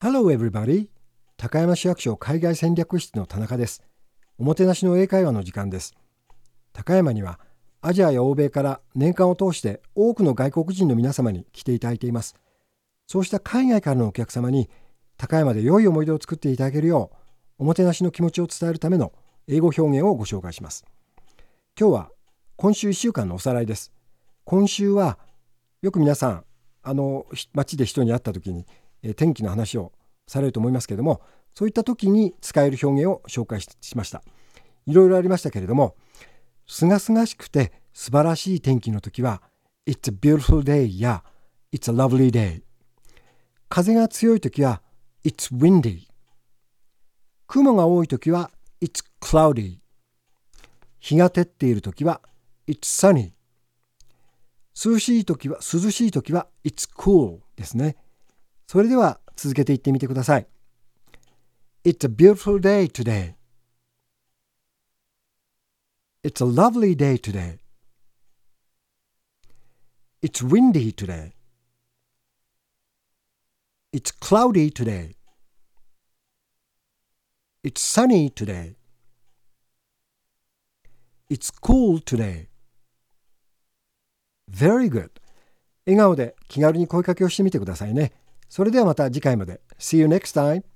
Hello everybody! 高山市役所海外戦略室の田中です。おもてなしの英会話の時間です。高山にはアジアや欧米から年間を通して多くの外国人の皆様に来ていただいています。そうした海外からのお客様に高山で良い思い出を作っていただけるよう、おもてなしの気持ちを伝えるための英語表現をご紹介します。今日は今週1週間のおさらいです。今週はよく皆さん街で人に会った時に天気の話をされると思いますけれども、そういった時に使える表現を紹介しました。いろいろありましたけれども、すがすがしくて素晴らしい天気の時は It's a beautiful day や It's a lovely day。 風が強い時は It's windy。 雲が多い時は It's cloudy。 日が照っている時は It's sunny。 涼しい時は It's cool ですね。それでは続けていってみてください。 It's a beautiful day today. It's a lovely day today. It's windy today. It's cloudy today. It's sunny today. It's cool today. Very good. 笑顔で気軽に声かけをしてみてくださいね。それではまた次回まで。See you next time.